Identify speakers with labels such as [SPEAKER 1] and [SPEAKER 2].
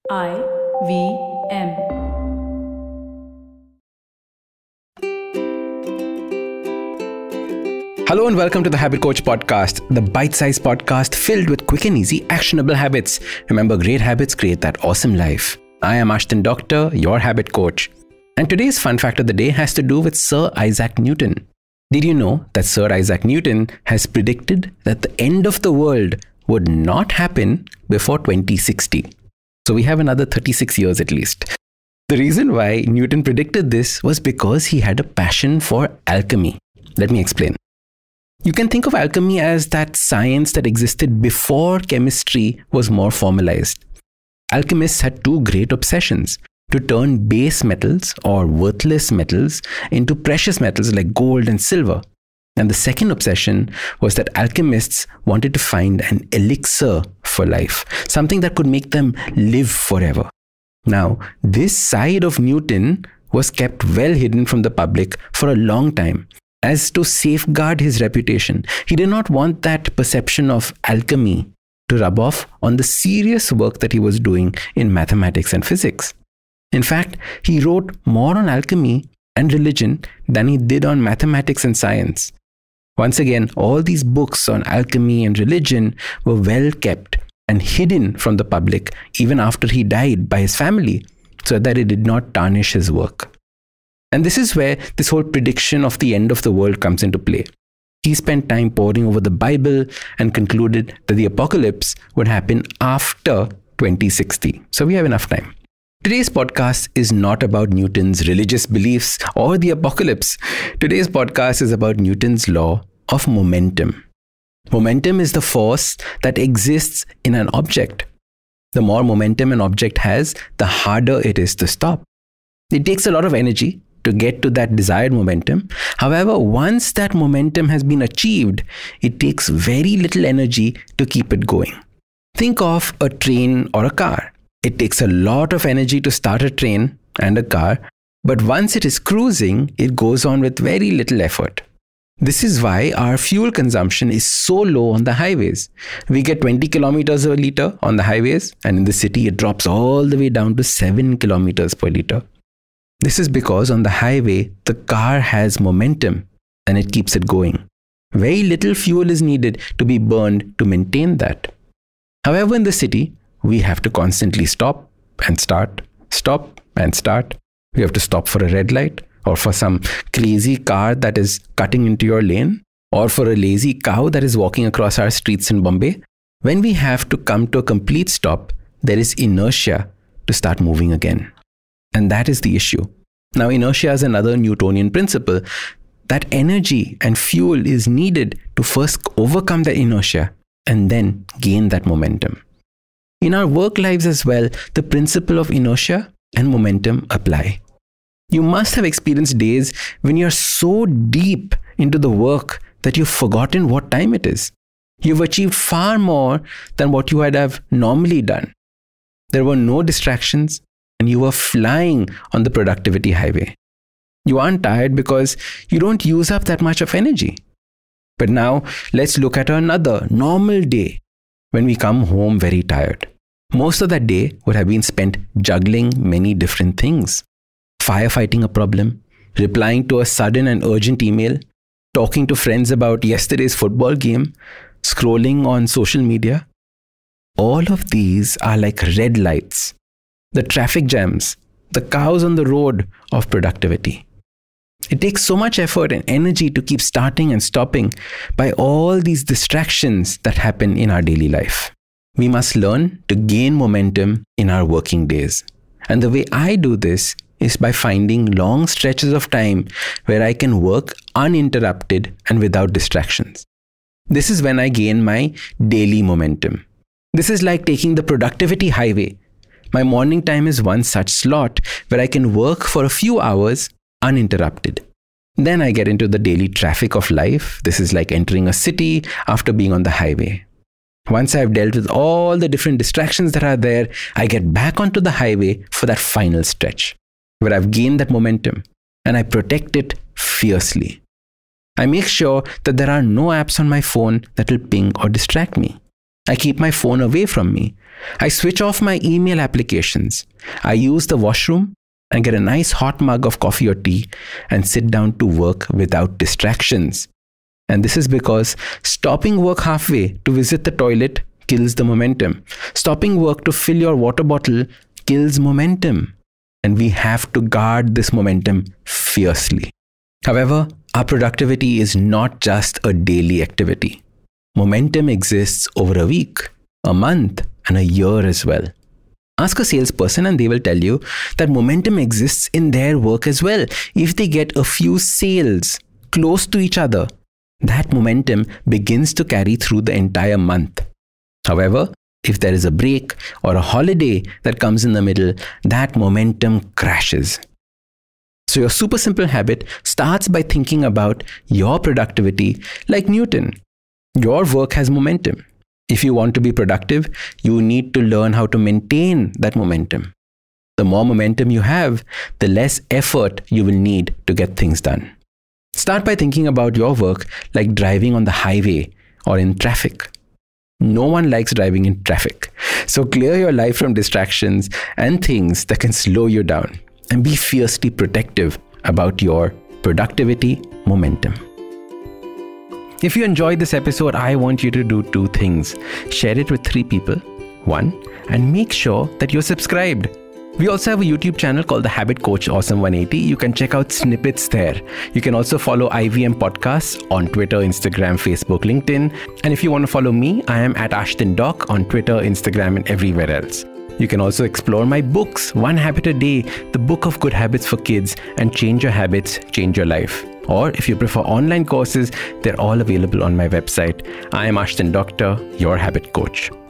[SPEAKER 1] IVM.
[SPEAKER 2] Hello and welcome to the Habit Coach Podcast, the bite-sized podcast filled with quick and easy actionable habits. Remember, great habits create that awesome life. I am Ashdin Doctor, your habit coach. And today's fun fact of the day has to do with Sir Isaac Newton. Did you know that Sir Isaac Newton has predicted that the end of the world would not happen before 2060? So we have another 36 years at least. The reason why Newton predicted this was because he had a passion for alchemy. Let me explain. You can think of alchemy as that science that existed before chemistry was more formalized. Alchemists had two great obsessions: to turn base metals or worthless metals into precious metals like gold and silver. And the second obsession was that alchemists wanted to find an elixir for life, something that could make them live forever. Now, this side of Newton was kept well hidden from the public for a long time, as to safeguard his reputation. He did not want that perception of alchemy to rub off on the serious work that he was doing in mathematics and physics. In fact, he wrote more on alchemy and religion than he did on mathematics and science. Once again, all these books on alchemy and religion were well kept and hidden from the public even after he died by his family, so that it did not tarnish his work. And this is where this whole prediction of the end of the world comes into play. He spent time poring over the Bible and concluded that the apocalypse would happen after 2060. So we have enough time. Today's podcast is not about Newton's religious beliefs or the apocalypse. Today's podcast is about Newton's law of momentum. Momentum is the force that exists in an object. The more momentum an object has, the harder it is to stop. It takes a lot of energy to get to that desired momentum. However, once that momentum has been achieved, it takes very little energy to keep it going. Think of a train or a car. It takes a lot of energy to start a train and a car, but once it is cruising, it goes on with very little effort. This is why our fuel consumption is so low on the highways. We get 20 kilometers per liter on the highways, and in the city it drops all the way down to 7 kilometers per liter. This is because on the highway, the car has momentum and it keeps it going. Very little fuel is needed to be burned to maintain that. However, in the city, we have to constantly stop and start, stop and start. We have to stop for a red light, or for some crazy car that is cutting into your lane, or for a lazy cow that is walking across our streets in Bombay. When we have to come to a complete stop, there is inertia to start moving again. And that is the issue. Now, inertia is another Newtonian principle that energy and fuel is needed to first overcome the inertia and then gain that momentum. In our work lives as well, the principle of inertia and momentum apply. You must have experienced days when you're so deep into the work that you've forgotten what time it is. You've achieved far more than what you would have normally done. There were no distractions and you were flying on the productivity highway. You aren't tired because you don't use up that much of energy. But now let's look at another normal day when we come home very tired. Most of that day would have been spent juggling many different things. Firefighting a problem, replying to a sudden and urgent email, talking to friends about yesterday's football game, scrolling on social media. All of these are like red lights, the traffic jams, the cows on the road of productivity. It takes so much effort and energy to keep starting and stopping by all these distractions that happen in our daily life. We must learn to gain momentum in our working days. And the way I do this is by finding long stretches of time where I can work uninterrupted and without distractions. This is when I gain my daily momentum. This is like taking the productivity highway. My morning time is one such slot where I can work for a few hours uninterrupted. Then I get into the daily traffic of life. This is like entering a city after being on the highway. Once I've dealt with all the different distractions that are there, I get back onto the highway for that final stretch, where I've gained that momentum and I protect it fiercely. I make sure that there are no apps on my phone that will ping or distract me. I keep my phone away from me. I switch off my email applications. I use the washroom and get a nice hot mug of coffee or tea and sit down to work without distractions. And this is because stopping work halfway to visit the toilet kills the momentum. Stopping work to fill your water bottle kills momentum. And we have to guard this momentum fiercely. However, our productivity is not just a daily activity. Momentum exists over a week, a month, and a year as well. Ask a salesperson and they will tell you that momentum exists in their work as well. If they get a few sales close to each other, that momentum begins to carry through the entire month. However, if there is a break or a holiday that comes in the middle, that momentum crashes. So your super simple habit starts by thinking about your productivity like Newton. Your work has momentum. If you want to be productive, you need to learn how to maintain that momentum. The more momentum you have, the less effort you will need to get things done. Start by thinking about your work like driving on the highway or in traffic. No one likes driving in traffic. So clear your life from distractions and things that can slow you down, and be fiercely protective about your productivity momentum. If you enjoyed this episode, I want you to do 2 things. Share it with 3 people. 1, and make sure that you're subscribed. We also have a YouTube channel called The Habit Coach Awesome 180. You can check out snippets there. You can also follow IVM Podcasts on Twitter, Instagram, Facebook, LinkedIn. And if you want to follow me, I am at Ashton Doc on Twitter, Instagram, and everywhere else. You can also explore my books, 1 Habit a Day, the book of good habits for kids, and Change Your Habits, Change Your Life. Or if you prefer online courses, they're all available on my website. I am Ashton Doctor, your habit coach.